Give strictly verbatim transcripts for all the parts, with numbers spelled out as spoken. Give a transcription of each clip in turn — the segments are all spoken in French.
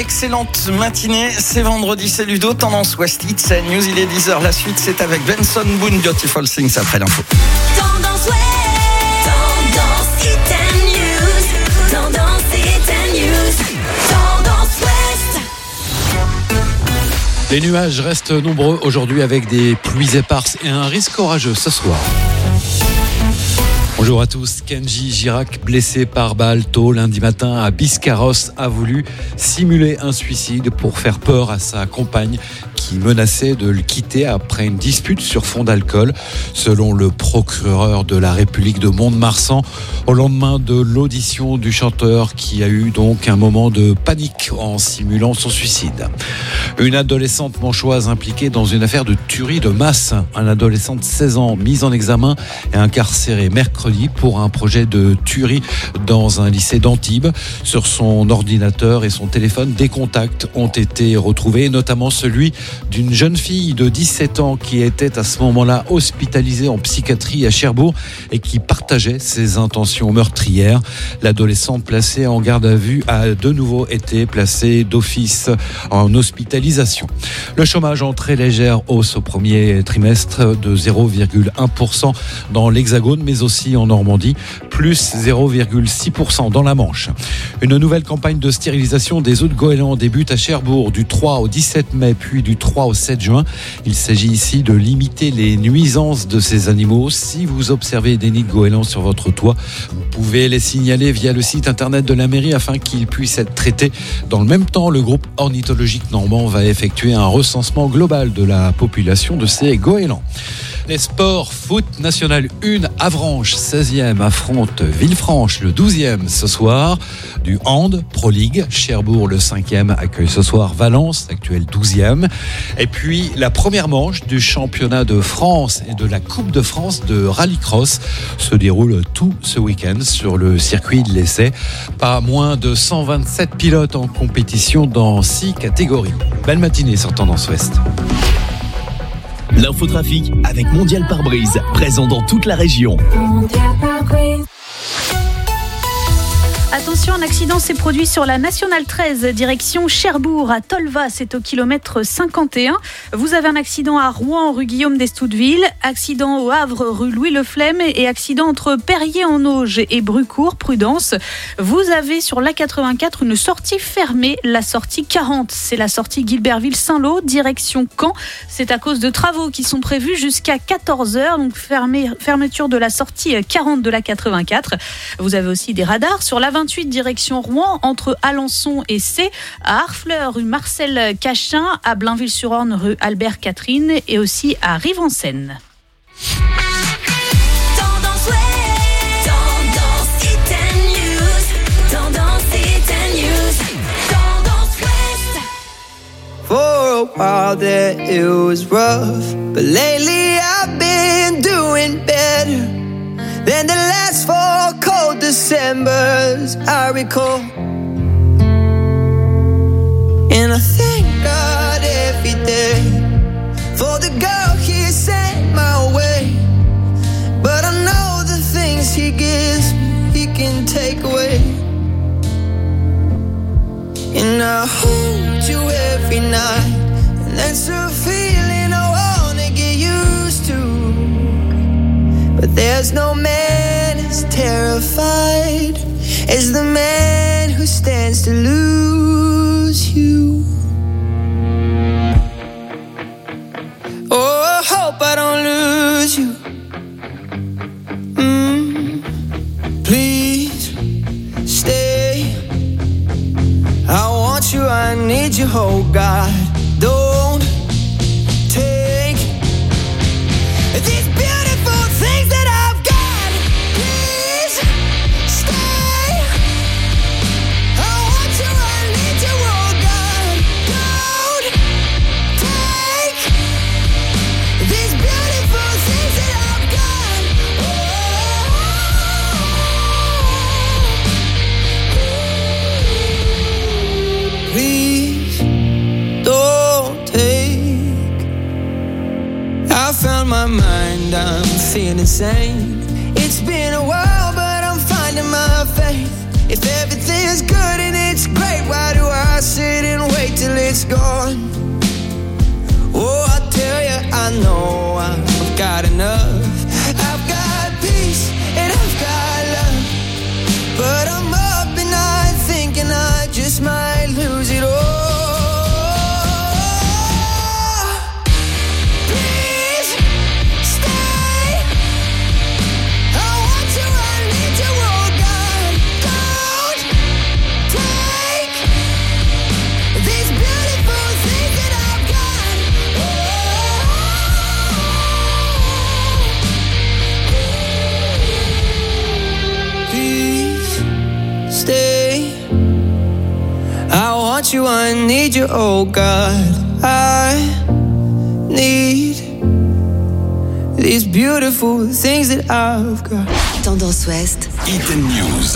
excellente matinée. C'est vendredi, c'est Ludo, Tendance West Hits, c'est News, il est dix heures. La suite, c'est avec Benson Boone, Beautiful Things après l'info. Tendance West, Tendance Hits and News, Tendance Hits and News, Tendance West. Les nuages restent nombreux aujourd'hui avec des pluies éparses et un risque orageux ce soir. Bonjour à tous. Kenji Girac, blessé par balle tôt lundi matin à Biscarrosse, a voulu simuler un suicide pour faire peur à sa compagne qui menaçait de le quitter après une dispute sur fond d'alcool. Selon le procureur de la République de Mont-de-Marsan, au lendemain de l'audition du chanteur qui a eu donc un moment de panique en simulant son suicide. Une adolescente manchoise impliquée dans une affaire de tuerie de masse. Un adolescent de seize ans mis en examen et incarcéré mercredi pour un projet de tuerie dans un lycée d'Antibes. Sur son ordinateur et son téléphone, des contacts ont été retrouvés, notamment celui d'une jeune fille de dix-sept ans qui était à ce moment-là hospitalisée en psychiatrie à Cherbourg et qui partageait ses intentions meurtrières. L'adolescent placé en garde à vue a de nouveau été placé d'office en hospitalisation. Le chômage en très légère hausse au premier trimestre de zéro virgule un pour cent dans l'Hexagone, mais aussi en Normandie, plus zéro virgule six pour cent dans la Manche. Une nouvelle campagne de stérilisation des œufs de goéland débute à Cherbourg du trois au dix-sept mai, puis du trois au sept juin. Il s'agit ici de limiter les nuisances de ces animaux. Si vous observez des nids de goélands sur votre toit, vous pouvez les signaler via le site internet de la mairie afin qu'ils puissent être traités. Dans le même temps, le groupe ornithologique normand va effectuer un recensement global de la population de ces goélands. Les sports, foot national un, Avranches seizième affronte Villefranche le douzième ce soir. Du hand, Pro League, Cherbourg le cinquième accueille ce soir Valence, actuel douzième. Et puis la première manche du championnat de France et de la Coupe de France de rallycross se déroule tout ce week-end sur le circuit de l'Essai. Pas moins de cent vingt-sept pilotes en compétition dans six catégories. Belle matinée sur Tendance Ouest. L'infotrafic avec Mondial Pare-Brise, présent dans toute la région. Mondial Pare-Brise. Attention, un accident s'est produit sur la Nationale treize, direction Cherbourg, à Tolva, c'est au kilomètre cinquante et un. Vous avez un accident à Rouen, rue Guillaume d'Estouteville, accident au Havre, rue Louis Le Flemme et accident entre Perrier-en-Auge et Brucourt, prudence. Vous avez sur l'A quatre-vingt-quatre une sortie fermée, la sortie quarante, c'est la sortie Guilberville-Saint-Lô, direction Caen. C'est à cause de travaux qui sont prévus jusqu'à quatorze heures, donc fermé, fermeture de la sortie quarante de l'A quatre-vingt-quatre. Vous avez aussi des radars sur la vingt-huit direction Rouen, entre Alençon et C, à Harfleur, rue Marcel Cachin, à Blainville-sur-Orne, rue Albert Catherine et aussi à Rive-en-Seine. Tendance West, Tendance Hits and News, Tendance Hits and News, Tendance West. For a while there it was rough, but lately I've been doing better than the last four cold Decembers I recall. And I thank God every day for the girl He sent my way. But I know the things He gives me, He can take away. And I hold you every night, and that's a feeling I wanna get used to. But there's no man as terrified as the man who stands to lose you. Oh, I hope I don't lose you. Mm, please stay. I want you, I need you, oh God. Don't take these beautiful things that I've got. Please stay. I want you, I need you, oh God. Don't take these beautiful things that I've got. Oh. Please don't take. I found my mind, I'm feeling sane. It's been a while, but I'm finding my faith. If everything is good and it's great, why do I sit and want you, I need you, oh God. I need these beautiful things that I've got. Tendance Ouest. Hit and News.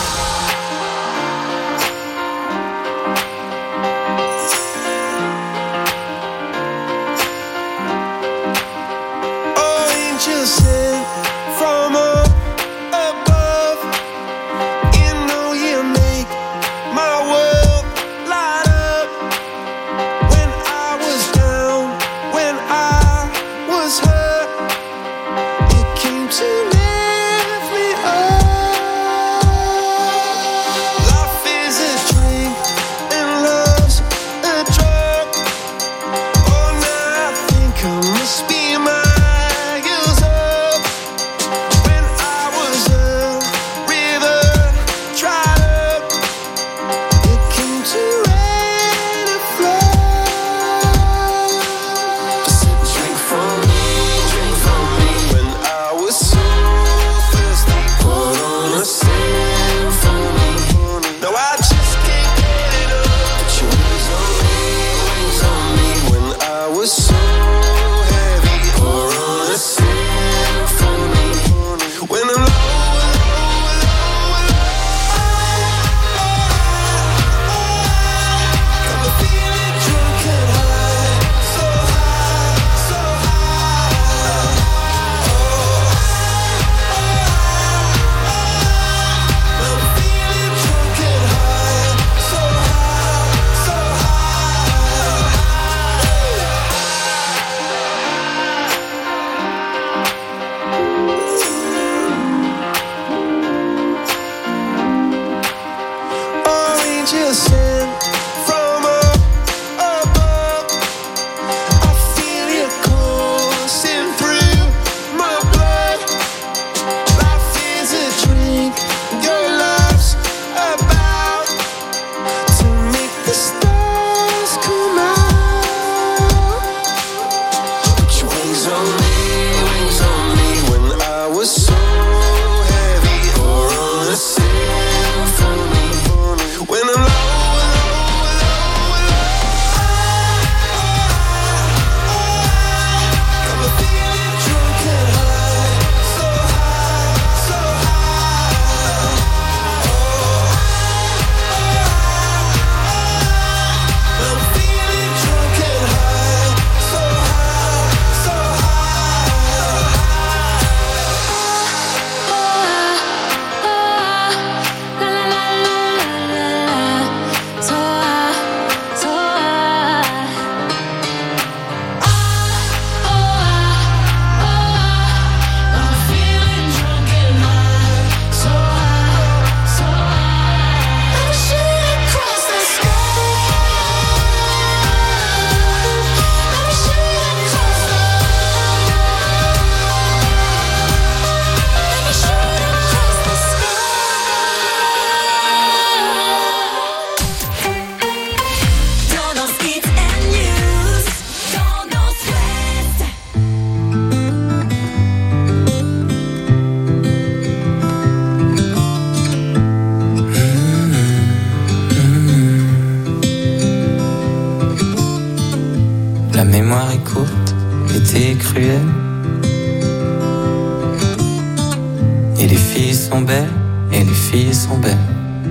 Et les filles sont belles, et les filles sont belles.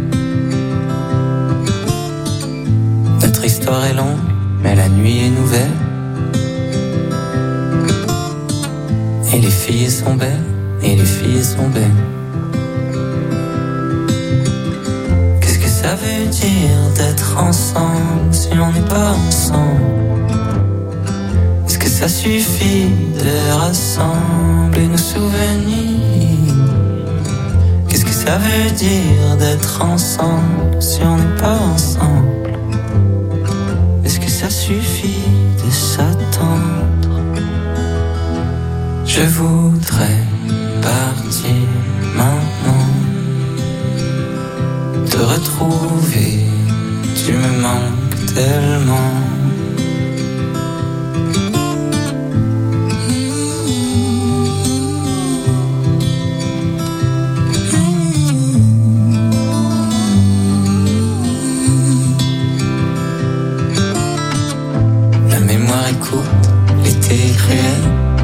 Notre histoire est longue, mais la nuit est nouvelle. Et les filles sont belles, et les filles sont belles. Qu'est-ce que ça veut dire d'être ensemble si on n'est pas ensemble? Est-ce que ça suffit de rassembler nos souvenirs? Qu'est-ce que ça veut dire d'être ensemble si on n'est pas ensemble? Est-ce que ça suffit de s'attendre? Je voudrais partir maintenant, te retrouver, tu me manques tellement. écoute, l'été est cruel.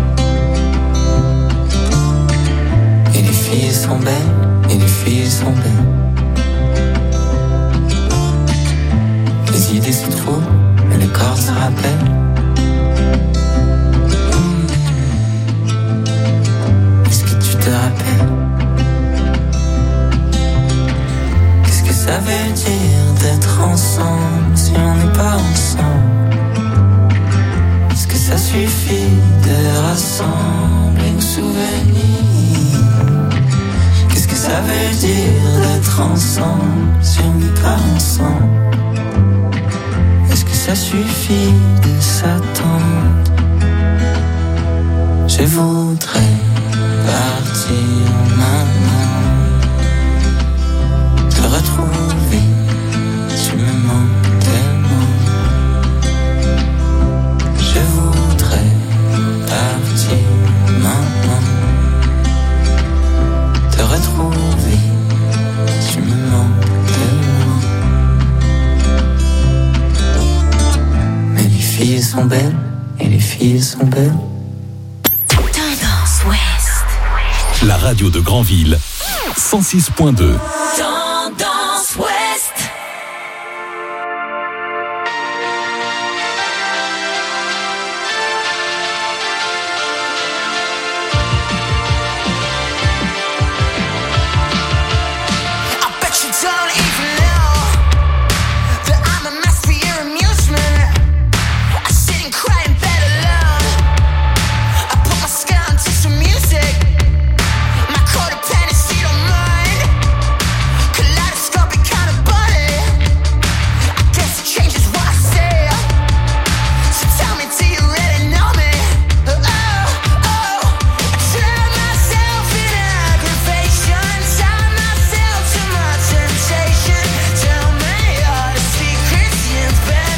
Et les filles sont belles, et les filles sont belles. Les idées se trouvent, mais le corps se rappelle. Est-ce que tu te rappelles? Qu'est-ce que ça veut dire d'être ensemble si on n'est pas ensemble? Est-ce que ça suffit de rassembler nos souvenirs? Qu'est-ce que ça veut dire d'être ensemble si on n'est pas ensemble? Est-ce que ça suffit de s'attendre? Je voudrais partir maintenant, te retrouver, tu me manques tellement. Je voudrais partir maintenant, te retrouver, tu me manques tellement. Mais les filles sont belles, et les filles sont belles. Tendance Ouest. La radio de Granville, cent six point deux. Tendance Ouest. I bet you don't even know that I'm a mess for your amusement. I sit and cry in bed alone. I put my skin to some music. My codependency don't mind. Kaleidoscopic kind of body. I guess it changes what I say. So tell me, do you really know me? Oh, oh, I drown myself in aggravation. Tie myself to my temptation. Tell me all the secrets you've been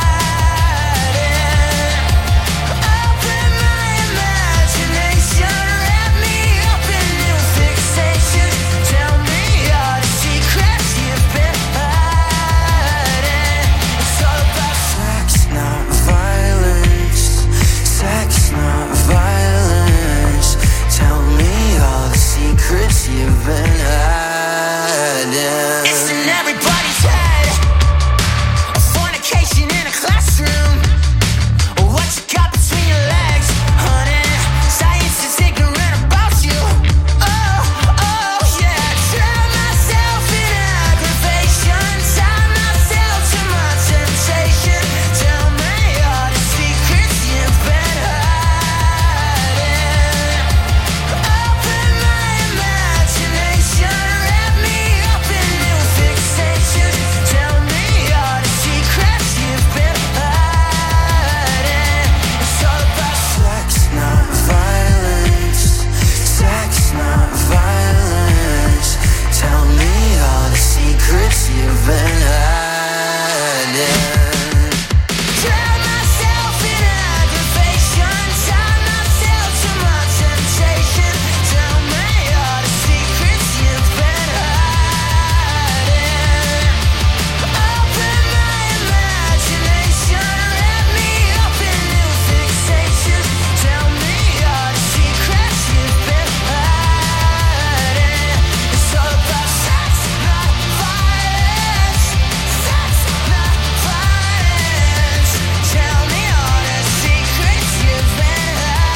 hiding. Open my imagination. Wrap me up in new fixations. Tell me all the secrets you've been hiding. It's all about sex, not violence. Sex, not violence. Tell me all the secrets you've been hiding. It's in everybody's head. A fornication in a classroom. What you got between your legs, honey? Science is ignorant about you. Oh, oh, yeah. Drown myself in aggravation. Tie myself to my temptation. Tell me all the secrets you've been hiding. Open my imagination. Wrap me up in new fixations. Tell me all the secrets you've been hiding. It's all about sex, not violence. Sex, not violence. Tell me all the secrets you've been hiding. Drown myself in aggravation. Tie myself to my temptation. Tell me all the secrets you've been hiding. Open my imagination. Wrap me up in new fixations. Tell me all the secrets you've been hiding. It's all about sex, not violence. Sex, not violence. Tell me all the secrets you've been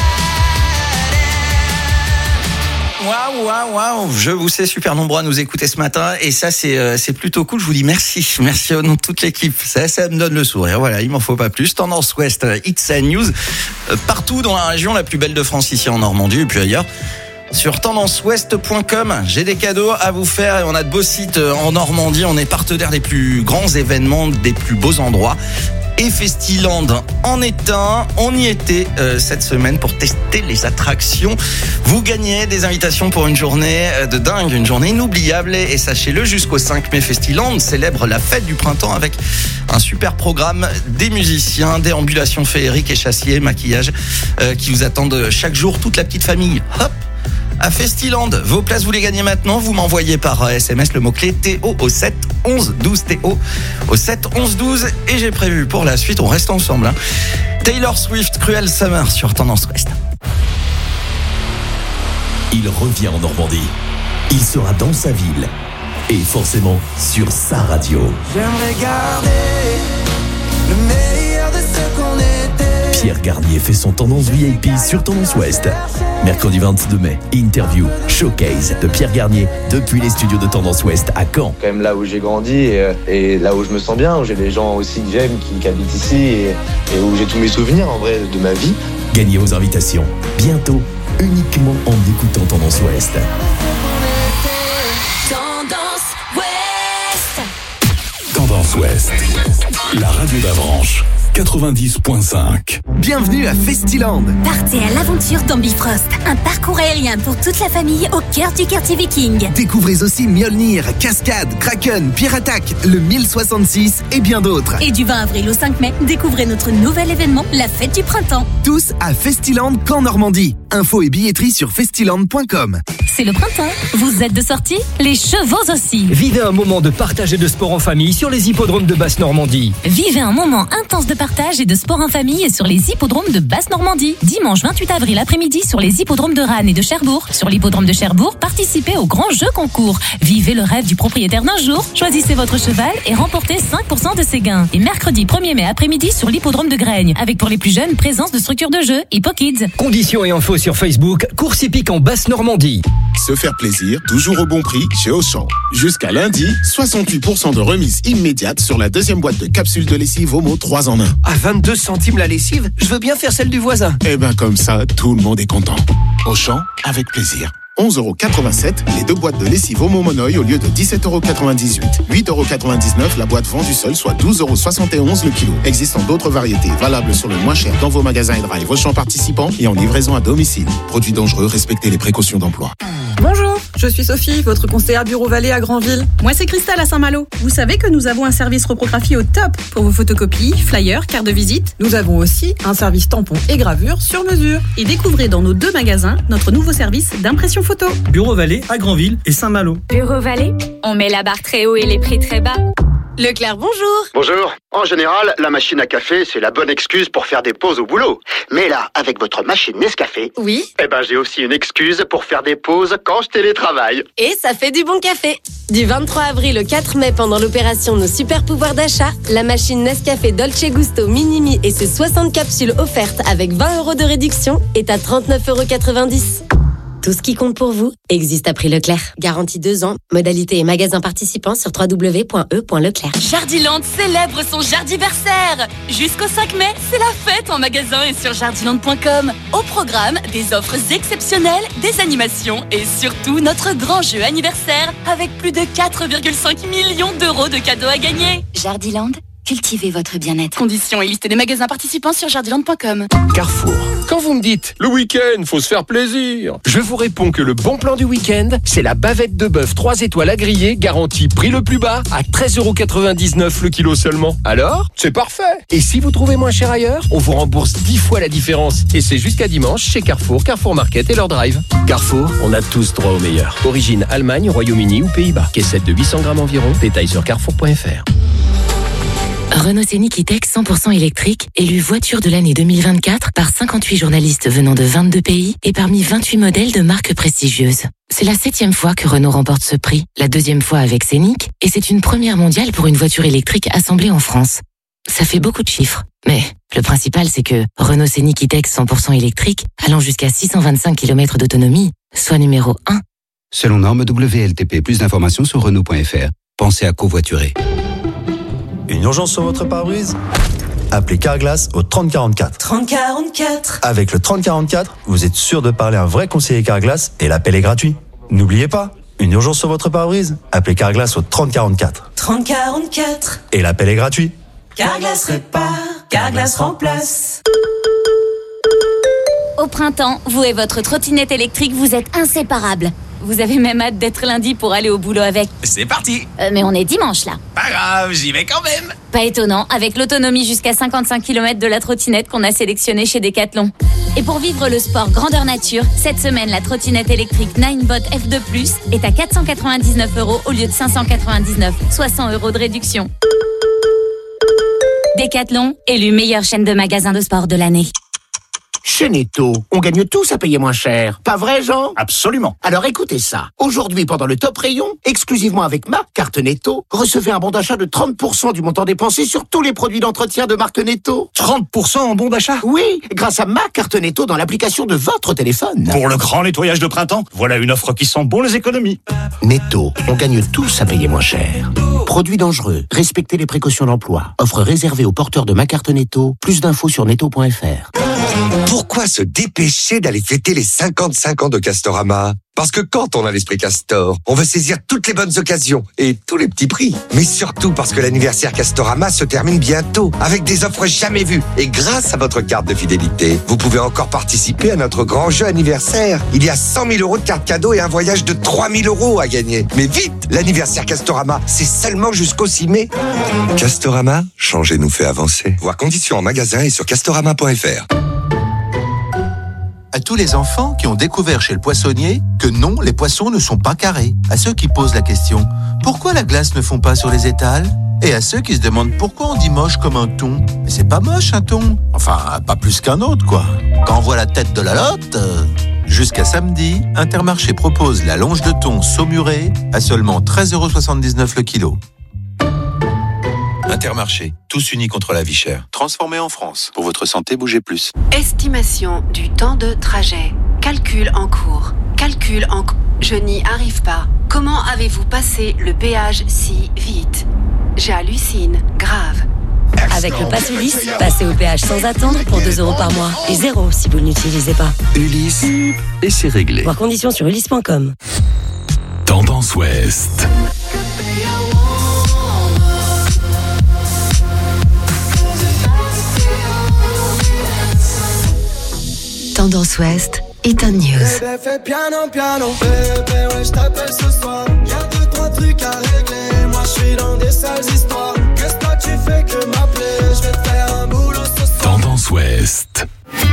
hiding. Waouh, waouh, waouh. Je vous sais super nombreux à nous écouter ce matin et ça c'est euh, c'est plutôt cool. Je vous dis merci, merci au nom de toute l'équipe. Ça, ça me donne le sourire. Voilà, il m'en faut pas plus. Tendance Ouest, euh, Hits and News euh, partout dans la région la plus belle de France, ici en Normandie et puis ailleurs. Sur tendance ouest point com, j'ai des cadeaux à vous faire et on a de beaux sites euh, en Normandie. On est partenaire des plus grands événements, des plus beaux endroits. Et Festiland en est un. On y était euh, cette semaine pour tester les attractions. Vous gagnez des invitations pour une journée de dingue, une journée inoubliable. Et sachez-le, jusqu'au cinq mai, Festiland célèbre la fête du printemps avec un super programme, des musiciens, déambulations féeriques et chassiers, maquillage euh, qui vous attendent chaque jour, toute la petite famille. Hop, à Festiland. Vos places, vous les gagnez maintenant. Vous m'envoyez par S M S le mot-clé T O au sept onze douze. T O au sept onze douze. Et j'ai prévu pour la suite, on reste ensemble. Hein. Taylor Swift, Cruel Summer sur Tendance Ouest. Il revient en Normandie. Il sera dans sa ville. Et forcément sur sa radio. J'aimerais garder le meilleur de ce qu'on était. Pierre Garnier fait son Tendance V I P sur Tendance Ouest. Mercredi vingt-deux mai, interview, showcase de Pierre Garnier depuis les studios de Tendance Ouest à Caen. Quand même là où j'ai grandi et, et là où je me sens bien, où j'ai des gens aussi que j'aime qui, qui habitent ici et, et où j'ai tous mes souvenirs en vrai de ma vie. Gagnez vos invitations bientôt, uniquement en écoutant Tendance Ouest. Tendance Ouest. Tendance Ouest, la radio d'Avranches, quatre-vingt-dix point cinq. Bienvenue à Festiland. Partez à l'aventure dans Bifrost, un parcours aérien pour toute la famille au cœur du quartier viking. Découvrez aussi Mjolnir, Cascade, Kraken, Pierre Attack, le mille soixante-six et bien d'autres. Et du vingt avril au cinq mai, découvrez notre nouvel événement, la fête du printemps. Tous à Festiland Caen Normandie. Infos et billetterie sur festiland point com. C'est le printemps. Vous êtes de sortie? Les chevaux aussi. Vivez un moment de partage et de sport en famille sur les hippodromes de Basse-Normandie. Vivez un moment intense de partage et de sport en famille sur les hippodromes de Basse-Normandie. Dimanche vingt-huit avril après-midi sur les hippodromes de Rannes et de Cherbourg. Sur l'hippodrome de Cherbourg, participez au grand jeu concours. Vivez le rêve du propriétaire d'un jour. Choisissez votre cheval et remportez cinq pour cent de ses gains. Et mercredi premier mai après-midi sur l'hippodrome de Graignes. Avec pour les plus jeunes, présence de structures de jeu Hippo Kids. Conditions et infos sur Facebook, course hippique en Basse-Normandie. Se faire plaisir, toujours au bon prix chez Auchan. Jusqu'à lundi, soixante-huit pour cent de remise immédiate sur la deuxième boîte de capsules de lessive Omo trois en un. À vingt-deux centimes la lessive, je veux bien faire celle du voisin. Eh ben comme ça, tout le monde est content. Auchan, avec plaisir. onze euros quatre-vingt-sept, les deux boîtes de lessive Omo Monoï au lieu de dix-sept euros quatre-vingt-dix-huit. huit euros quatre-vingt-dix-neuf la boîte vendue seule, soit douze euros soixante et onze le kilo. Existant d'autres variétés valables sur le moins cher dans vos magasins et drive Auchan participants et en livraison à domicile. Produits dangereux, respectez les précautions d'emploi. Bonjour, je suis Sophie, votre conseillère Bureau Vallée à Granville. Moi c'est Christelle à Saint-Malo. Vous savez que nous avons un service reprographie au top pour vos photocopies, flyers, cartes de visite. Nous avons aussi un service tampon et gravure sur mesure. Et découvrez dans nos deux magasins notre nouveau service d'impression photo. Bureau Vallée à Granville et Saint-Malo. Bureau Vallée, on met la barre très haut et les prix très bas. Leclerc, bonjour. Bonjour. En général, la machine à café, c'est la bonne excuse pour faire des pauses au boulot. Mais là, avec votre machine Nescafé, oui, eh ben j'ai aussi une excuse pour faire des pauses quand je télétravaille. Et ça fait du bon café. Du vingt-trois avril au quatre mai, pendant l'opération Nos Super Pouvoirs d'achat, la machine Nescafé Dolce Gusto Minimi et ses soixante capsules offertes avec vingt euros de réduction est à trente-neuf euros quatre-vingt-dix. Tout ce qui compte pour vous existe à prix Leclerc. Garantie deux ans. Modalité et magasins participants sur w w w point e point leclerc. Jardiland célèbre son jardiversaire. Jusqu'au cinq mai, c'est la fête en magasin et sur jardiland point com. Au programme, des offres exceptionnelles, des animations et surtout notre grand jeu anniversaire avec plus de quatre virgule cinq millions d'euros de cadeaux à gagner. Jardiland, cultivez votre bien-être. Conditions et liste des magasins participants sur jardiland point com. Carrefour. Quand vous me dites, le week-end, faut se faire plaisir, je vous réponds que le bon plan du week-end, c'est la bavette de bœuf trois étoiles à griller, garantie prix le plus bas, à treize euros quatre-vingt-dix-neuf le kilo seulement. Alors, c'est parfait. Et si vous trouvez moins cher ailleurs, on vous rembourse dix fois la différence. Et c'est jusqu'à dimanche chez Carrefour, Carrefour Market et leur drive. Carrefour, on a tous droit au meilleur. Origine Allemagne, Royaume-Uni ou Pays-Bas. Caissette de huit cents grammes environ. Détail sur carrefour point f r. Renault Scénic E-Tech cent pour cent électrique, élu voiture de l'année deux mille vingt-quatre par cinquante-huit journalistes venant de vingt-deux pays et parmi vingt-huit modèles de marques prestigieuses. C'est la septième fois que Renault remporte ce prix, la deuxième fois avec Scénic, et c'est une première mondiale pour une voiture électrique assemblée en France. Ça fait beaucoup de chiffres, mais le principal c'est que Renault Scénic E-Tech cent pour cent électrique, allant jusqu'à six cent vingt-cinq kilomètres d'autonomie, soit numéro un. Selon norme W L T P, plus d'informations sur Renault point f r. Pensez à covoiturer. Une urgence sur votre pare-brise? Appelez Carglass au trente quarante-quatre. trente quarante-quatre. Avec le trente quarante-quatre, vous êtes sûr de parler à un vrai conseiller Carglass et l'appel est gratuit. N'oubliez pas, une urgence sur votre pare-brise? Appelez Carglass au trente quarante-quatre. trente quarante-quatre. Et l'appel est gratuit. Carglass répare, Carglass remplace. Au printemps, vous et votre trottinette électrique, vous êtes inséparables. Vous avez même hâte d'être lundi pour aller au boulot avec. C'est parti. Euh, mais on est dimanche là. Pas grave, j'y vais quand même. Pas étonnant, avec l'autonomie jusqu'à cinquante-cinq kilomètres de la trottinette qu'on a sélectionnée chez Decathlon. Et pour vivre le sport grandeur nature, cette semaine, la trottinette électrique Ninebot F deux plus est à quatre cent quatre-vingt-dix-neuf euros au lieu de cinq cent quatre-vingt-dix-neuf, soit cent euros de réduction. Décathlon, élu meilleure chaîne de magasins de sport de l'année. Chez Netto, on gagne tous à payer moins cher. Pas vrai, Jean? Absolument. Alors écoutez ça. Aujourd'hui, pendant le top rayon, exclusivement avec ma carte Netto, recevez un bon d'achat de trente pour cent du montant dépensé sur tous les produits d'entretien de marque Netto. trente pour cent en bon d'achat? Oui, grâce à ma carte Netto dans l'application de votre téléphone. Pour le grand nettoyage de printemps, voilà une offre qui sent bon les économies. Netto, on gagne tous à payer moins cher. Produits dangereux, respectez les précautions d'emploi. Offre réservée aux porteurs de ma carte Netto. Plus d'infos sur netto point f r. Pourquoi se dépêcher d'aller fêter les cinquante-cinq ans de Castorama? Parce que quand on a l'esprit Castor, on veut saisir toutes les bonnes occasions et tous les petits prix. Mais surtout parce que l'anniversaire Castorama se termine bientôt avec des offres jamais vues. Et grâce à votre carte de fidélité, vous pouvez encore participer à notre grand jeu anniversaire. Il y a cent mille euros de cartes cadeaux et un voyage de trois mille euros à gagner. Mais vite, l'anniversaire Castorama, c'est seulement jusqu'au six mai. Castorama, changer nous fait avancer. Voir conditions en magasin et sur castorama point f r. À tous les enfants qui ont découvert chez le poissonnier que non, les poissons ne sont pas carrés. À ceux qui posent la question « Pourquoi la glace ne fond pas sur les étals ?» Et à ceux qui se demandent pourquoi on dit moche comme un thon. Mais c'est pas moche un thon. Enfin, pas plus qu'un autre, quoi. Quand on voit la tête de la lotte... Euh... Jusqu'à samedi, Intermarché propose la longe de thon saumurée à seulement treize euros soixante-dix-neuf le kilo. Intermarché, tous unis contre la vie chère. Transformé en France. Pour votre santé, bougez plus. Estimation du temps de trajet. Calcul en cours. Calcul en cours. Je n'y arrive pas. Comment avez-vous passé le péage si vite? J'hallucine. Grave. Avec le Pass Ulysse, passez au péage sans attendre pour deux euros par mois. Et zéro si vous ne l'utilisez pas. Ulysse, et c'est réglé. Voir conditions sur ulysse point com. Tendance Ouest. Tendance Ouest, Eton News. Bébé, fais piano, piano. Bébé, ouais, je t'appelle ce soir. Y'a deux, trois trucs à régler. Moi, je suis dans des sales histoires. Qu'est-ce que toi, tu fais que m'appeler? Je vais te faire un boulot ce soir. Tendance Ouest.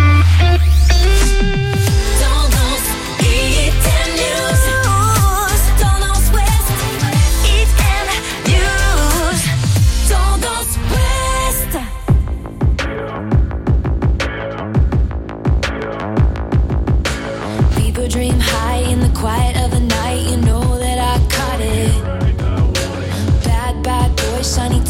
Dream high in the quiet of the night, you know that I caught it. Bad, bad boy, shiny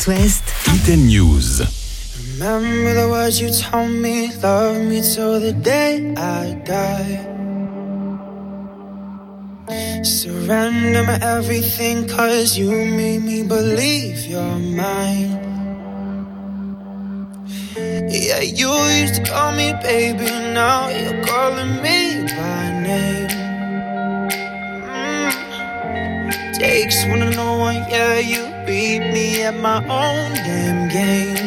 Tendance Ouest. Item News. Remember the words you told me, love me till the day I die. Surrender my everything, cause you made me believe you're mine. Yeah, you used to call me baby, now you're calling me by name. Mm. Takes one to know one, yeah, you beat me at my own damn game.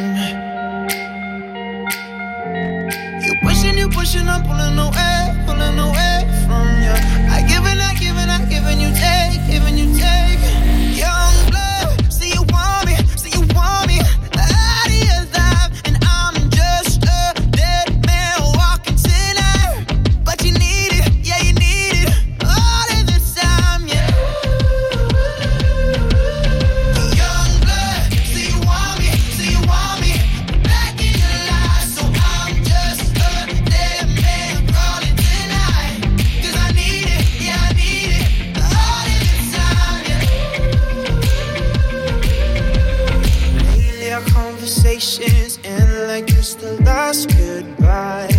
Pushing you, pushing, I'm pulling away, pulling away from you. I give and I give and I give and you take, giving you take. Young blood, see you want me, see you want me out of your life, and I'm just a dead man walking tonight. But you need it, yeah you need it, all of the time, yeah. Young blood, see you want me, see you want me back in your life, so I'm just conversations end like it's the last goodbye.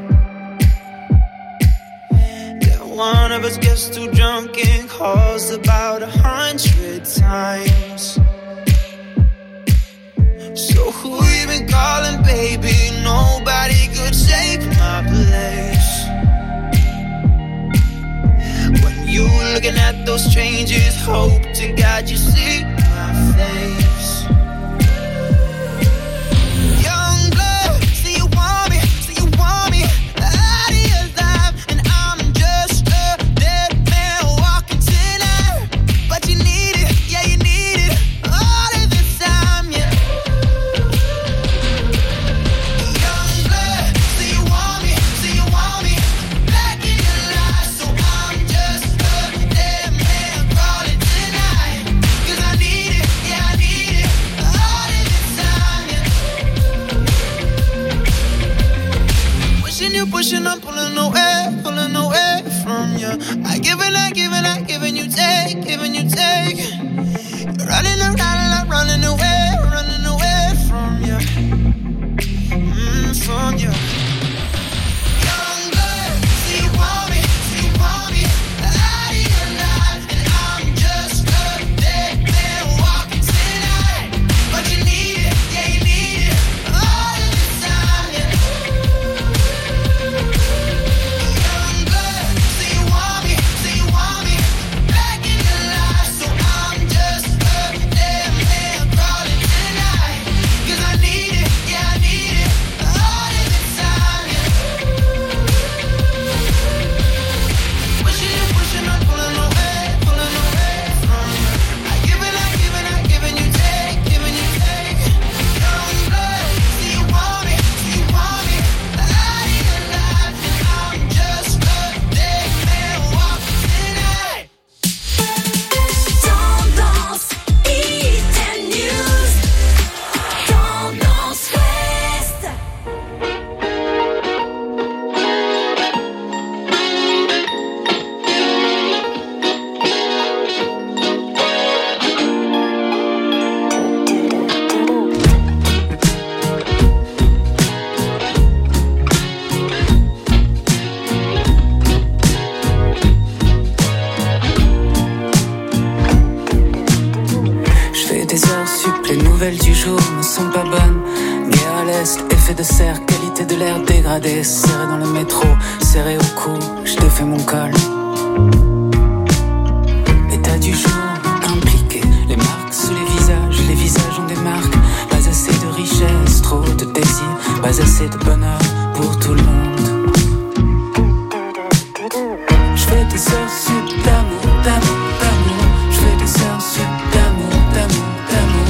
Yeah, one of us gets too drunk and calls about a hundred times. So who you been calling, baby? Nobody could take my place. When you looking at those strangers, hope to God you see my face. Pushing, I'm pulling away, pulling away from you. I give and I give and I give and you take, giving you take. You're running around and I'm running away, running away from you, mm, from you. Young blood, see you want me, see you want me out of your life, and I'm just a dead man walking tonight. But you need it, yeah you need it, all of the time, yeah. Du jour ne sont pas bonnes. Guerre à l'est, effet de serre, qualité de l'air dégradée. Serré dans le métro, serré au cou, je défais mon col. État du jour, impliqué. Les marques sous les visages, les visages ont des marques. Pas assez de richesse, trop de désir. Pas assez de bonheur pour tout le monde. Je fais des heures sup d'amour, d'amour, d'amour. Je fais des heures sup d'amour, d'amour, d'amour.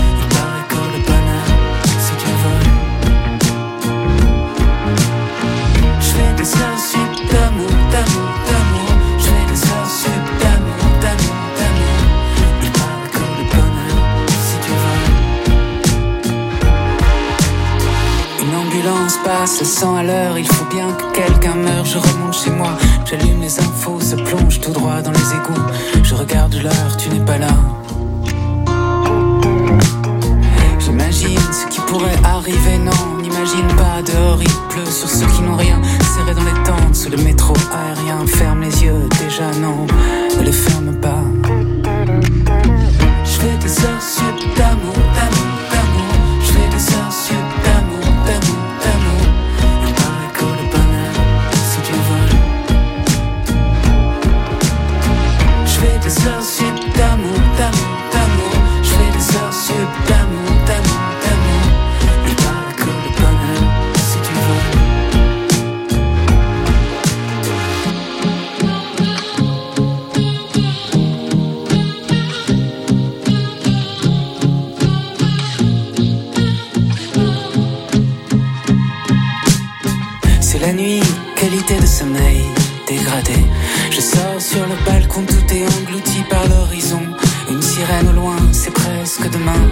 Passe à cent à l'heure, il faut bien que quelqu'un meure. Je remonte chez moi, j'allume les infos, se plonge tout droit dans les égouts. Je regarde l'heure, tu n'es pas là. pourrait arriver, non, n'imagine pas, dehors il pleut sur ceux qui n'ont rien, serrés dans les tentes, sous le métro aérien, ferme les yeux, déjà non, ne les ferme pas. Je fais des heures sup d'amour, d'amour, d'amour, je fais des heures sup d'amour, d'amour, d'amour, il paraît que le bonheur, c'est du vol. Je fais des heures sup d'amour, d'amour, d'amour, je fais des heures sup d'amour, d'amour, d'amour, il paraît que le bonheur, c'est du vol. C'est la nuit, qualité de sommeil dégradé. Je sors sur le balcon, tout est englouti par l'horizon. Une sirène au loin, c'est presque demain.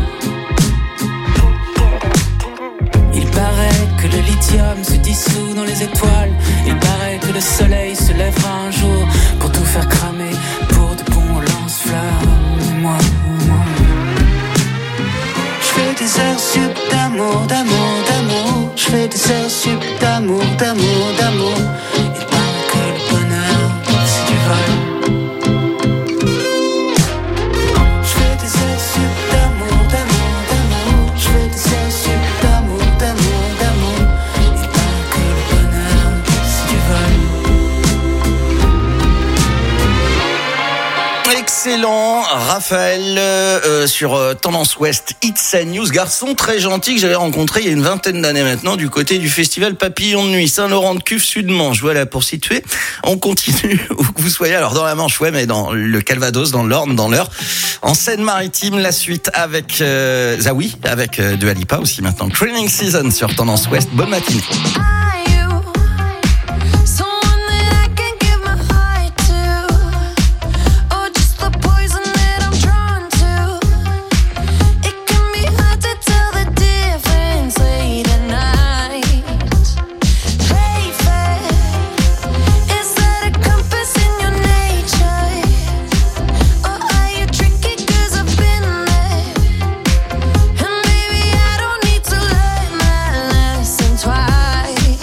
Il paraît que le lithium se dissout dans les étoiles. Il paraît que le soleil se lèvera un jour pour tout faire cramer, pour de bons lance-flammes. Moi, moi. Je fais des heures sup d'amour, d'amour, d'amour. Je fais des heures sup d'amour, d'amour, d'amour. Il paraît que le bonheur, c'est du vol. Je fais des heures sup d'amour, d'amour, d'amour. Je fais des heures sup d'amour, d'amour, d'amour. Il paraît que le bonheur, c'est du vol. Excellent, Raphaël euh, sur euh, Tendance Ouest Hits and News, garçon très gentil que j'avais rencontré il y a une vingtaine d'années maintenant du côté du festival Papillon de Nuit, Saint-Laurent-de-Cuves, Sud-Manche. Voilà, pour situer, on continue où que vous soyez, alors dans la Manche, ouais, mais dans le Calvados, dans l'Orne, dans l'Eure, en Seine-Maritime, la suite avec euh, Zawi, avec euh, Dua Lipa aussi maintenant. Training Season sur Tendance Ouest, bonne matinée. Twice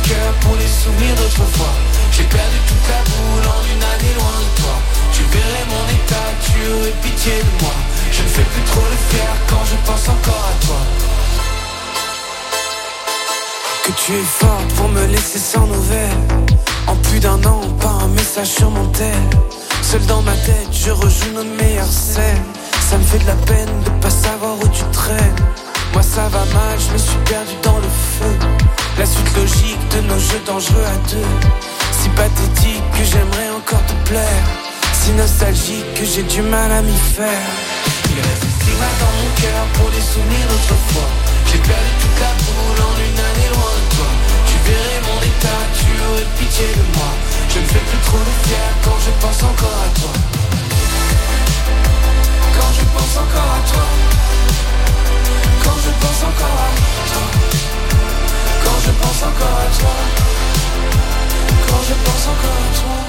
cœur pour les souvenirs d'autrefois. J'ai perdu toute la boule en une année loin de toi. Tu verrais mon état, tu aurais pitié de moi. Je ne fais plus trop le fier quand je pense encore à toi. Que tu es forte pour me laisser sans nouvelles. En plus d'un an, pas un message sur mon tel. Seul dans ma tête, je rejoue nos meilleures scènes. Ça me fait de la peine de pas savoir où tu traînes. Moi ça va mal, je me suis perdu dans le feu. La suite logique de nos jeux dangereux à deux. Si pathétique que j'aimerais encore te plaire. Si nostalgique que j'ai du mal à m'y faire. Il reste un stigmate dans mon cœur pour les souvenirs d'autrefois. J'ai perdu toute la boule en une année loin de toi. Tu verrais mon état, tu aurais pitié de moi. Je ne fais plus trop le fier quand je pense encore à toi. Quand je pense encore à toi. Quand je pense encore à toi. Quand je pense encore à toi. Quand je pense encore à toi.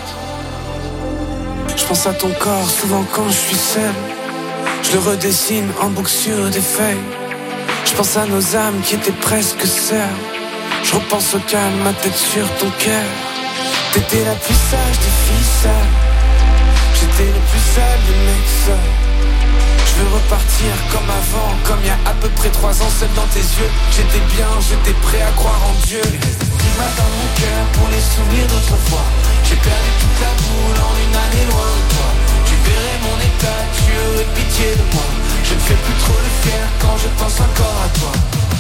Je pense à ton corps souvent quand je suis seul. Je le redessine en boucle sur des feuilles. Je pense à nos âmes qui étaient presque sœurs. Je repense au calme, ma tête sur ton cœur. T'étais la plus sage des filles seules. J'étais le plus sale des mecs seuls. Je veux repartir comme avant, comme il y a à peu près trois ans, seul dans tes yeux. J'étais bien, j'étais prêt à croire en Dieu. Il reste un stigma dans mon cœur pour les souvenirs d'autrefois. J'ai perdu toute la boule en une année loin de toi. Tu verrais mon état, tu aurais pitié de moi. Je ne fais plus trop le fier quand je pense encore à toi.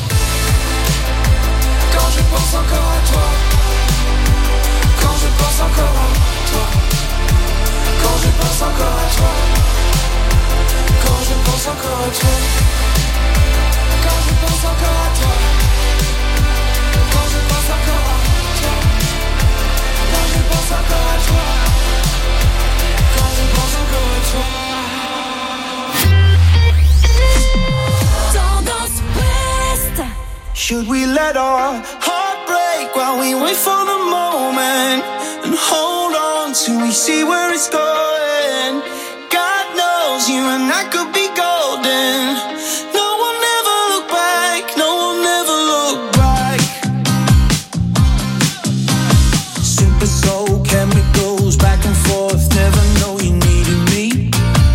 Quand je pense encore à toi. Quand je pense encore à toi. Quand je pense encore à toi. Quand je pense encore à toi. Quand je pense encore à toi. Quand je pense encore à toi. Quand je pense encore à toi. Quand je pense encore à toi. Tendance Ouest. Should we let our heart break while we wait for the moment and hold on till we see where it's going? God knows you and I could be golden. No one ever look back, no one ever look back. Super soul chemicals back and forth, never know you needed me.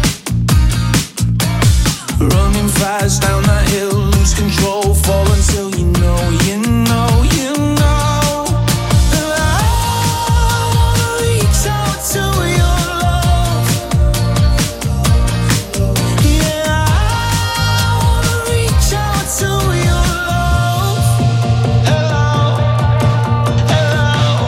Running fast down that hill, lose control, fall until you know, you know, you know. And I wanna reach out to your love. Yeah, I wanna reach out to your love. Hello, hello,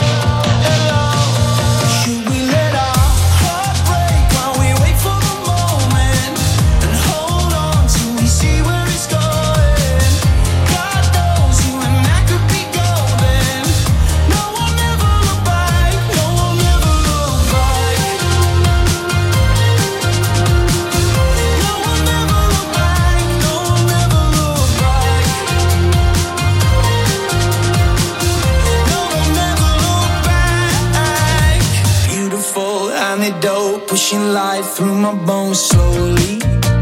hello. Should we let our heart break while we wait for the moment and hold on till we see where it's going? God knows you and I could be golden. No one ever look back, no one ever look back. No one ever look back, no one ever look back. No one ever look back. Beautiful antidote, pushing life through my bones slowly.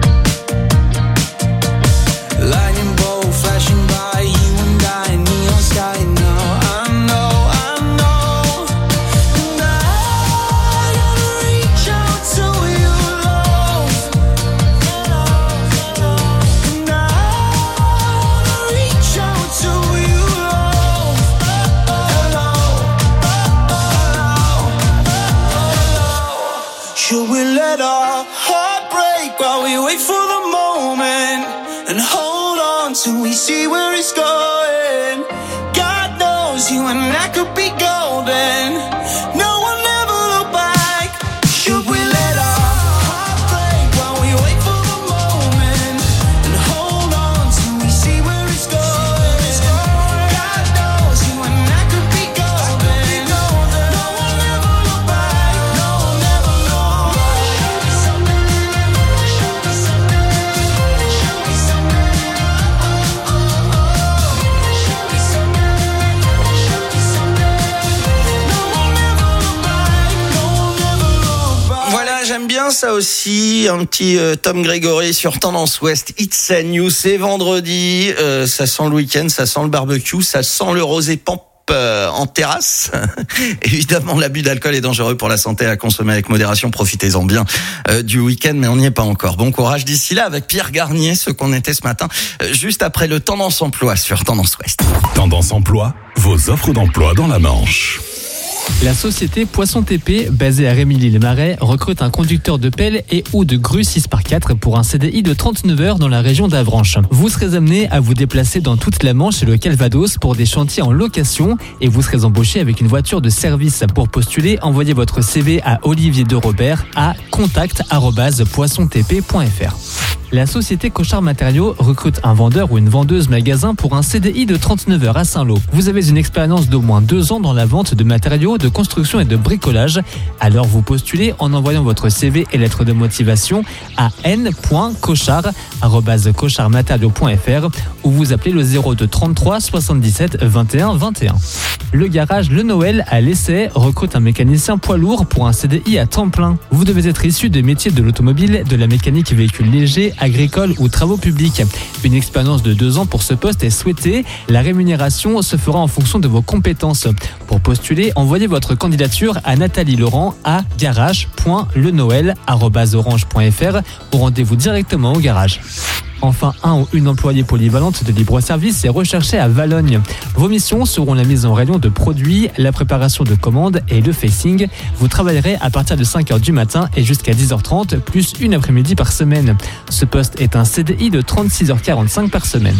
Lightning bolt flashing by, you and I, neon sky now. I know, I know. And I gotta reach out to your love. And I wanna reach out to your love. Hello, hello. Should we let our heart break while we wait for the moment and hold on till we see where it's going? God knows you and I could be golden. No one ever look back. Should we let our heart break while we wait for the moment and hold on till we see where it's going? God knows you and I could be golden. No one ever look back. No one ever look back. Show me something. Show me something. Show me something. Oh, oh, oh. Show me something. Show me something. No one ever look back. No one ever look back. Voilà, j'aime bien ça aussi, un petit euh, Tom Gregory sur Tendance Ouest. It's a News, c'est vendredi, euh, ça sent le week-end, ça sent le barbecue, ça sent le rosé pan- euh, en terrasse. Évidemment, l'abus d'alcool est dangereux pour la santé, à consommer avec modération. Profitez-en bien euh, du week-end, mais on n'y est pas encore. Bon courage d'ici là avec Pierre Garnier, ce qu'on était ce matin, euh, juste après le Tendance Emploi sur Tendance Ouest. Tendance Emploi, vos offres d'emploi dans la Manche. La société Poisson T P, basée à Rémilly-les-Marais, recrute un conducteur de pelle et ou de grue six par quatre pour un C D I de trente-neuf heures dans la région d'Avranches. Vous serez amené à vous déplacer dans toute la Manche et le Calvados pour des chantiers en location et vous serez embauché avec une voiture de service. Pour postuler, envoyez votre C V à Olivier de Robert à contact arobase poisson t p point f r. La société Cochard Matériaux recrute un vendeur ou une vendeuse magasin pour un C D I de trente-neuf heures à Saint-Lô. Vous avez une expérience d'au moins deux ans dans la vente de matériaux, de construction et de bricolage. Alors vous postulez en envoyant votre C V et lettre de motivation à n point cochard arobase cochard matériaux point f r ou vous appelez le zéro deux trente-trois soixante-dix-sept vingt et un vingt et un. Le garage Le Noël à l'Essai recrute un mécanicien poids lourd pour un C D I à temps plein. Vous devez être issu des métiers de l'automobile, de la mécanique véhicule léger, agricole ou travaux publics. Une expérience de deux ans pour ce poste est souhaitée. La rémunération se fera en fonction de vos compétences. Pour postuler, envoyez votre candidature à Nathalie Laurent à garage point le noël arobase orange point f r ou rendez-vous directement au garage. Enfin, un ou une employée polyvalente de libre-service est recherchée à Valogne. Vos missions seront la mise en rayon de produits, la préparation de commandes et le facing. Vous travaillerez à partir de cinq heures du matin et jusqu'à dix heures trente, plus une après-midi par semaine. Ce poste est un C D I de trente-six heures quarante-cinq par semaine.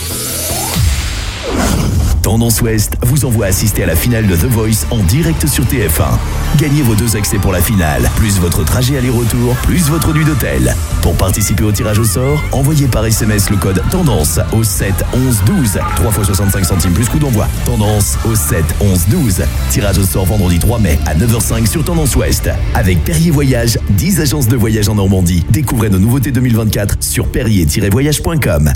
Tendance Ouest vous envoie assister à la finale de The Voice en direct sur T F un. Gagnez vos deux accès pour la finale, plus votre trajet aller-retour, plus votre nuit d'hôtel. Pour participer au tirage au sort, envoyez par S M S le code TENDANCE au sept onze douze, trois fois soixante-cinq centimes plus coût d'envoi. Tendance au sept onze douze. Tirage au sort vendredi trois mai à neuf heures cinq sur Tendance Ouest. Avec Perrier Voyage, dix agences de voyage en Normandie. Découvrez nos nouveautés deux mille vingt-quatre sur perrier tiret voyage point com.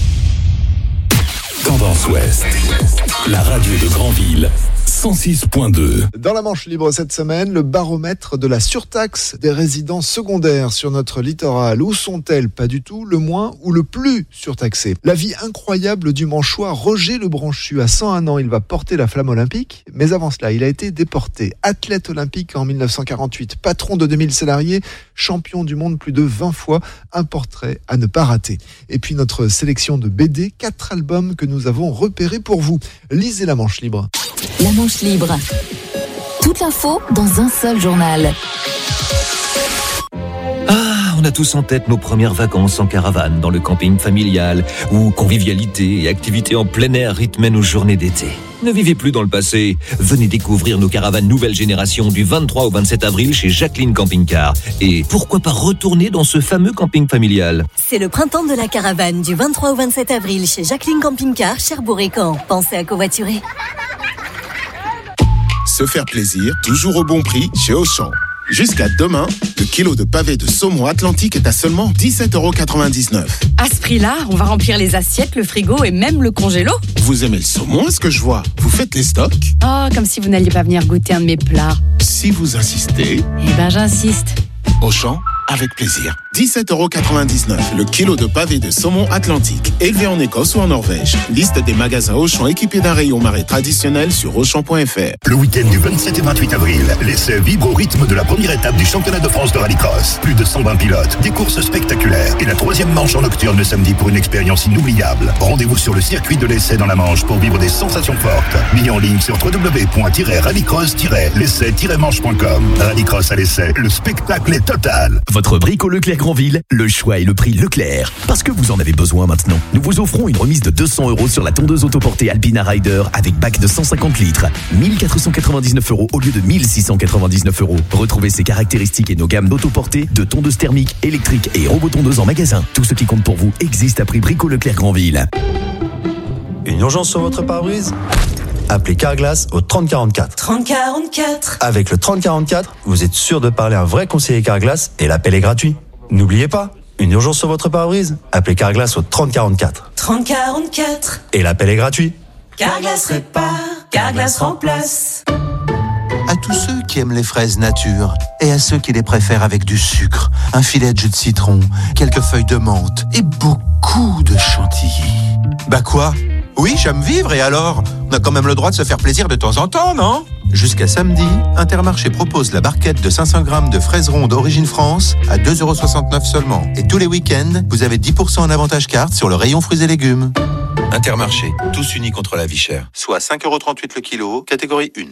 Tendance Ouest, la radio de Granville, cent six point deux. Dans la Manche libre cette semaine, le baromètre de la surtaxe des résidences secondaires sur notre littoral. Où sont-elles? Pas du tout, le moins ou le plus surtaxé. La vie incroyable du Manchois Roger Le Branchu. À cent un ans, il va porter la flamme olympique, mais avant cela, il a été déporté. Athlète olympique en mille neuf cent quarante-huit, patron de deux mille salariés, champion du monde plus de vingt fois, un portrait à ne pas rater. Et puis notre sélection de B D, quatre albums que nous avons repérés pour vous. Lisez la Manche libre. La Manche libre. Toute l'info dans un seul journal. Ah, on a tous en tête nos premières vacances en caravane dans le camping familial, où convivialité et activités en plein air rythmaient nos journées d'été. Ne vivez plus dans le passé. Venez découvrir nos caravanes nouvelle génération du vingt-trois au vingt-sept avril chez Jacqueline Camping Car. Et pourquoi pas retourner dans ce fameux camping familial? C'est le printemps de la caravane du vingt-trois au vingt-sept avril chez Jacqueline Camping Car, Cherbourg et Caen. Pensez à covoiturer. Se faire plaisir, toujours au bon prix chez Auchan. Jusqu'à demain, le kilo de pavé de saumon Atlantique est à seulement dix-sept euros quatre-vingt-dix-neuf. À ce prix-là, on va remplir les assiettes, le frigo et même le congélo. Vous aimez le saumon, est-ce que je vois? Vous faites les stocks? Oh, comme si vous n'alliez pas venir goûter un de mes plats. Si vous insistez... Eh ben, j'insiste. Auchan, avec plaisir. dix-sept euros quatre-vingt-dix-neuf, le kilo de pavé de saumon Atlantique, élevé en Écosse ou en Norvège. Liste des magasins Auchan équipés d'un rayon marée traditionnel sur auchan point f r. Le week-end du vingt-sept et vingt-huit avril, l'essai vibre au rythme de la première étape du championnat de France de rallycross. Plus de cent vingt pilotes, des courses spectaculaires et la troisième manche en nocturne le samedi pour une expérience inoubliable. Rendez-vous sur le circuit de l'essai dans la Manche pour vivre des sensations fortes. Billets en ligne sur w w w point rallycross l'essai manche point com. Rallycross à l'essai, le spectacle est total. Votre brico Leclerc Granville, le choix et le prix Leclerc. Parce que vous en avez besoin maintenant. Nous vous offrons une remise de deux cents euros sur la tondeuse autoportée Alpina Rider avec bac de cent cinquante litres. mille quatre cent quatre-vingt-dix-neuf euros au lieu de mille six cent quatre-vingt-dix-neuf euros. Retrouvez ces caractéristiques et nos gammes d'autoportée, de tondeuses thermiques, électriques et robotondeuses en magasin. Tout ce qui compte pour vous existe à prix brico Leclerc Granville. Une urgence sur votre pare-brise? Appelez Carglass au trente quarante-quatre. trente quarante-quatre. Avec le trente quarante-quatre, vous êtes sûr de parler à un vrai conseiller Carglass et l'appel est gratuit. N'oubliez pas, une urgence sur votre pare-brise? Appelez Carglass au trente quarante-quatre. trente quarante-quatre. Et l'appel est gratuit. Carglass répare, Carglass remplace. À tous ceux qui aiment les fraises nature et à ceux qui les préfèrent avec du sucre, un filet de jus de citron, quelques feuilles de menthe et beaucoup de chantilly. Bah quoi? Oui, j'aime vivre et alors? On a quand même le droit de se faire plaisir de temps en temps, non? Jusqu'à samedi, Intermarché propose la barquette de cinq cents grammes de fraises rondes Origine France à deux euros soixante-neuf seulement. Et tous les week-ends, vous avez dix pour cent en avantage carte sur le rayon fruits et légumes. Intermarché, tous unis contre la vie chère. Soit cinq euros trente-huit le kilo, catégorie un.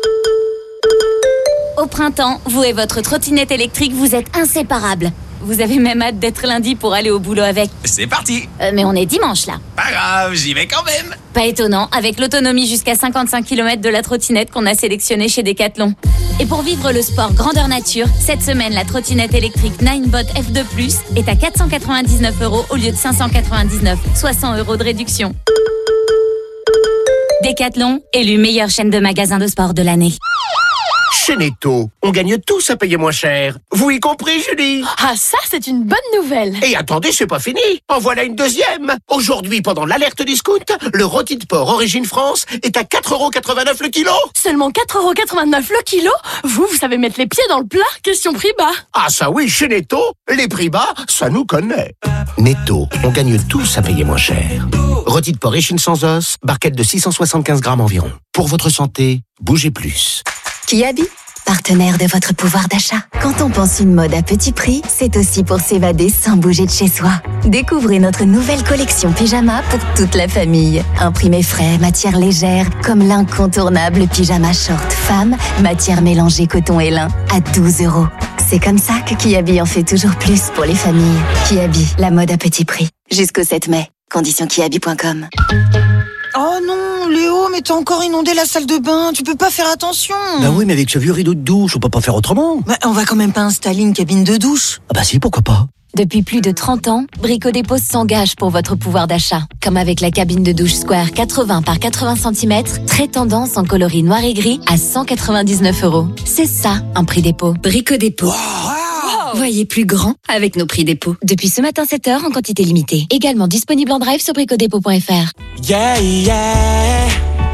Au printemps, vous et votre trottinette électrique, vous êtes inséparables. Vous avez même hâte d'être lundi pour aller au boulot avec. C'est parti. Euh, mais on est dimanche là. Pas grave, j'y vais quand même. Pas étonnant, avec l'autonomie jusqu'à cinquante-cinq kilomètres de la trottinette qu'on a sélectionnée chez Decathlon. Et pour vivre le sport grandeur nature, cette semaine, la trottinette électrique Ninebot F deux plus est à quatre cent quatre-vingt-dix-neuf euros au lieu de cinq cent quatre-vingt-dix-neuf, soit cent euros de réduction. Decathlon, élu meilleure chaîne de magasins de sport de l'année. Chez Netto, on gagne tous à payer moins cher. Vous y compris, Julie? Ah, ça, c'est une bonne nouvelle. Et attendez, c'est pas fini. En voilà une deuxième. Aujourd'hui, pendant l'alerte discount, le rôti de porc Origine France est à quatre euros quatre-vingt-neuf le kilo. Seulement quatre euros quatre-vingt-neuf le kilo? Vous, vous savez mettre les pieds dans le plat? Question prix bas. Ah ça oui, chez Netto, les prix bas, ça nous connaît. Netto, on gagne tous à payer moins cher. Rôti de porc échine sans os, barquette de six cent soixante-quinze grammes environ. Pour votre santé, bougez plus. Kiabi, partenaire de votre pouvoir d'achat. Quand on pense une mode à petit prix, c'est aussi pour s'évader sans bouger de chez soi. Découvrez notre nouvelle collection pyjama pour toute la famille. Imprimé frais, matière légère, comme l'incontournable pyjama short femme, matière mélangée coton et lin, à douze euros. C'est comme ça que Kiabi en fait toujours plus pour les familles. Kiabi, la mode à petit prix. Jusqu'au sept mai. Conditions kiabi point com. Oh non, Léo, mais t'as encore inondé la salle de bain, tu peux pas faire attention. Bah oui, mais avec ce vieux rideau de douche, on peut pas faire autrement. Bah, on va quand même pas installer une cabine de douche. Ah bah si, pourquoi pas. Depuis plus de trente ans, Brico Dépôt s'engage pour votre pouvoir d'achat. Comme avec la cabine de douche Square quatre-vingts par quatre-vingts centimètres, très tendance en coloris noir et gris à cent quatre-vingt-dix-neuf euros. C'est ça, un prix dépôt. Brico Dépôt. Wow. Voyez plus grand avec nos prix dépôt. Depuis ce matin sept heures en quantité limitée. Également disponible en drive sur bricodépôt point f r. Yeah, yeah.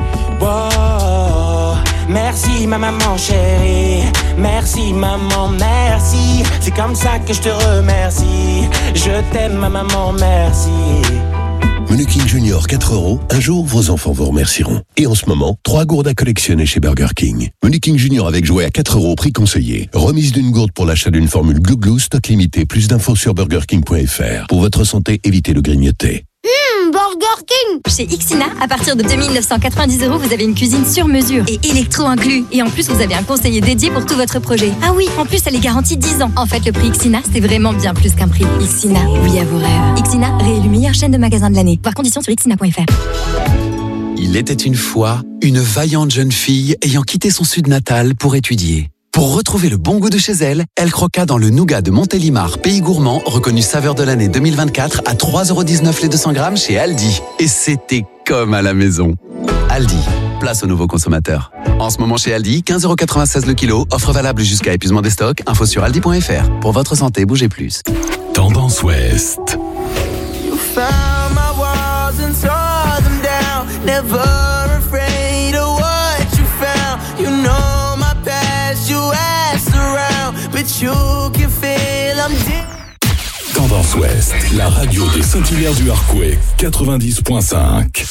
Wow. Merci ma maman chérie. Merci maman, merci. C'est comme ça que je te remercie. Je t'aime ma maman, merci. Menu King Junior quatre euros, un jour vos enfants vous remercieront. Et en ce moment, trois gourdes à collectionner chez Burger King. Menu King Junior avec jouet à quatre euros, prix conseillé. Remise d'une gourde pour l'achat d'une formule Glouglou, stock limité. Plus d'infos sur burger king point f r. Pour votre santé, évitez le grignoter. Mmh, Burger King. Chez Ixina, à partir de deux mille neuf cent quatre-vingt-dix euros, vous avez une cuisine sur mesure et électro inclus. Et en plus, vous avez un conseiller dédié pour tout votre projet. Ah oui, en plus, elle est garantie dix ans. En fait, le prix Ixina, c'est vraiment bien plus qu'un prix. Ixina, oui à vos rêves. Ixina, réélu meilleure chaîne de magasins de l'année. Voir conditions sur ixina point f r. Il était une fois une vaillante jeune fille ayant quitté son sud natal pour étudier. Pour retrouver le bon goût de chez elle, elle croqua dans le nougat de Montélimar, pays gourmand, reconnu saveur de l'année deux mille vingt-quatre à trois euros dix-neuf les deux cents grammes chez Aldi. Et c'était comme à la maison. Aldi, place aux nouveaux consommateurs. En ce moment chez Aldi, quinze euros quatre-vingt-seize le kilo, offre valable jusqu'à épuisement des stocks, info sur aldi point f r. Pour votre santé, bougez plus. Tendance Ouest. You found my walls and tore them down. Never afraid of what you found. You know my past, you asked around, but you can feel I'm dead. Tendance Ouest, la radio des Saint-Hilaire du Harcouët, quatre-vingt-dix point cinq.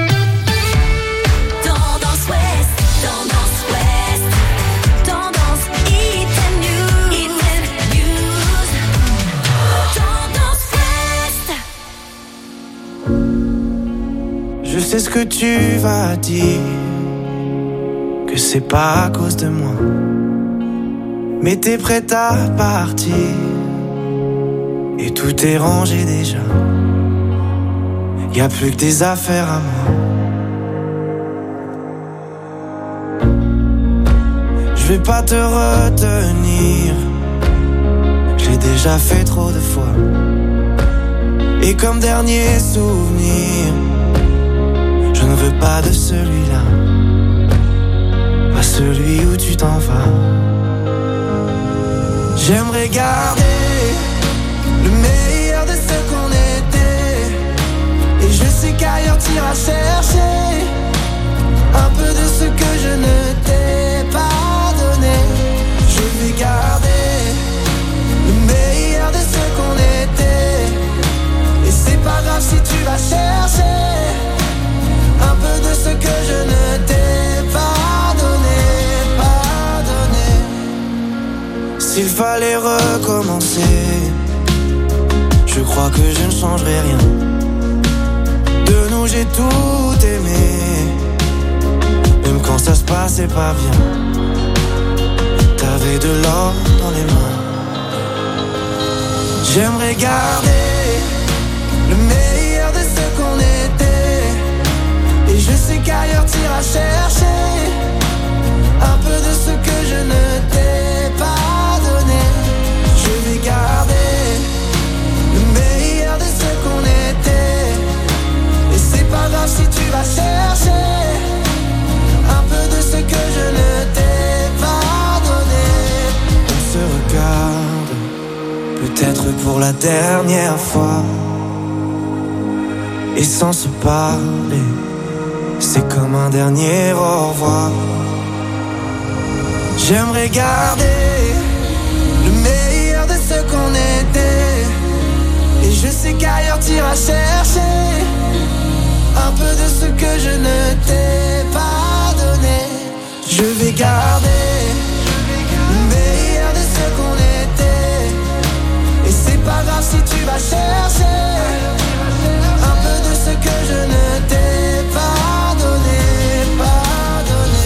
Tendance Ouest, Tendance Ouest, Tendance Hit and News, Hit and News, Tendance Ouest. Je sais ce que tu vas dire, que c'est pas à cause de moi, mais t'es prête à partir, et tout est rangé déjà. Y'a plus que tes affaires à moi. Je vais pas te retenir, je l'ai déjà fait trop de fois. Et comme dernier souvenir, je ne veux pas de celui-là, pas celui où tu t'en vas. J'aimerais garder le meilleur de ce qu'on était, et je sais qu'ailleurs t'iras chercher un peu de ce que je ne t'ai pas donné. Je vais garder le meilleur de ce qu'on était, et c'est pas grave si tu vas chercher fallait recommencer. Je crois que je ne changerai rien. De nous j'ai tout aimé, même quand ça se passait pas bien. T'avais de l'or dans les mains. J'aimerais garder le meilleur de ce qu'on était. Et je sais qu'ailleurs t'iras chercher un peu de ce que je ne t'ai pas donné. Je vais garder le meilleur de ce qu'on était. Et c'est pas grave si tu vas chercher un peu de ce que je ne t'ai pas donné. On se regarde, peut-être pour la dernière fois. Et sans se parler, c'est comme un dernier au revoir. J'aimerais garder le meilleur de ce qu'on était. Et je sais qu'ailleurs t'iras chercher un peu de ce que je ne t'ai pas donné. Je vais garder le meilleur de ce qu'on était. Et c'est pas grave si tu vas chercher un peu de ce que je ne t'ai pas donné, pas donné.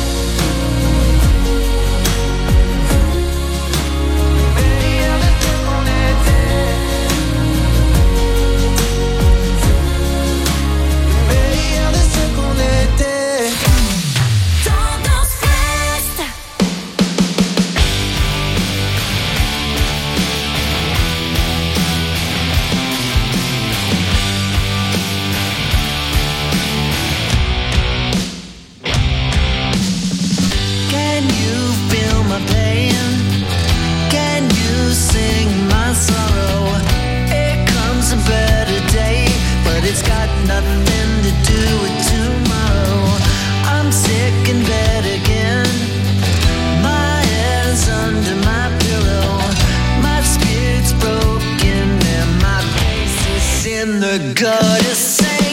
It's got nothing to do with tomorrow. I'm sick in bed again. My head's under my pillow. My spirit's broken and my face is in the gutter singing.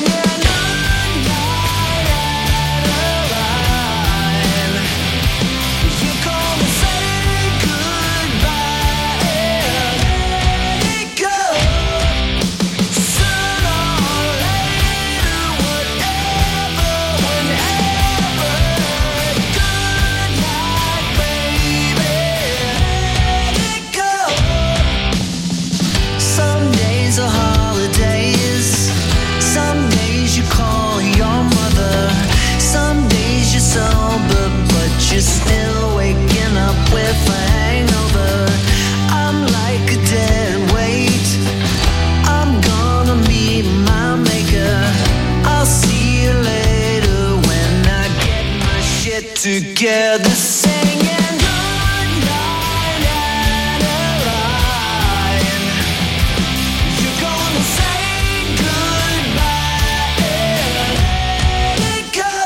You're still waking up with a hangover. I'm like a dead weight. I'm gonna meet my maker. I'll see you later when I get my shit together. Singing good night and Adeline. You're gonna say goodbye and let it go.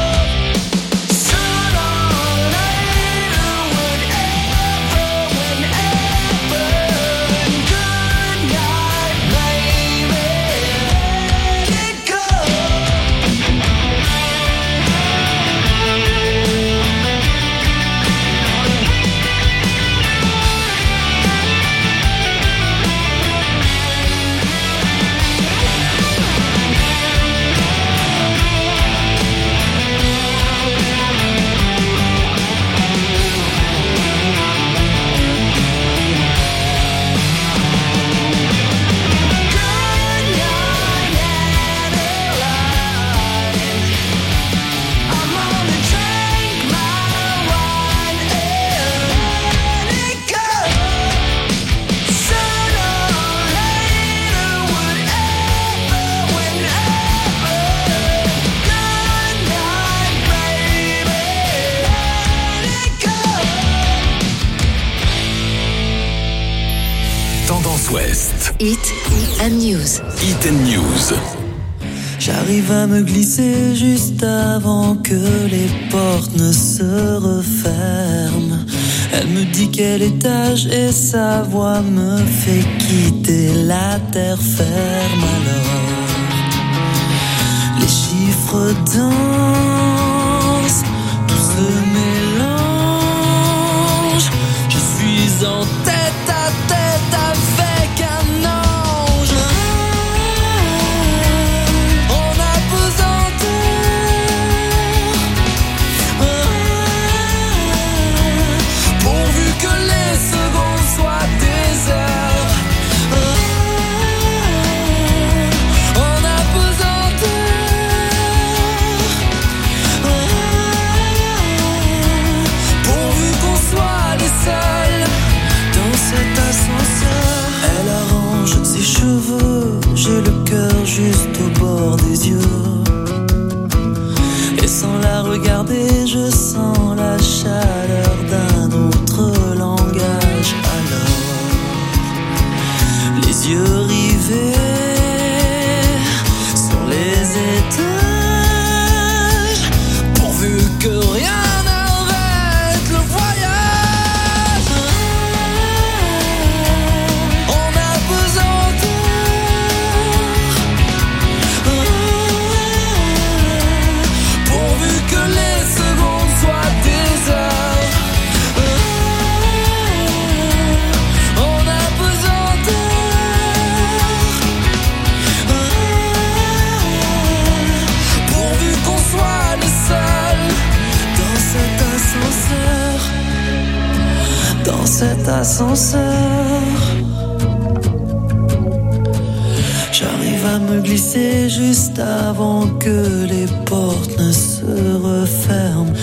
West. Hit and News. Hit and News. J'arrive à me glisser juste avant que les portes ne se referment. Elle me dit quel étage et sa voix me fait quitter la terre ferme. Alors les chiffres dansent, tout se mélange. Je suis en regarder, je sens la chaleur d'un autre langage. Alors, les yeux rivés sur les étages, pourvu que rien n'arrête le voyage. On a besoin pourvu que les secondes soient des heures. On a besoin d'heures. Pourvu qu'on soit les seuls dans cet ascenseur. Dans cet ascenseur. J'arrive à me glisser juste avant que les portes ne se referment.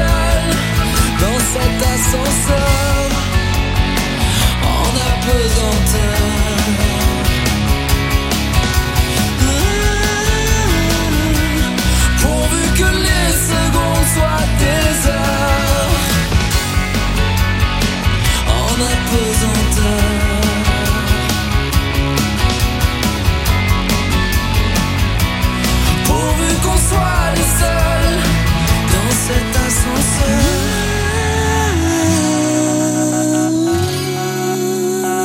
Ascenseur, on a besoin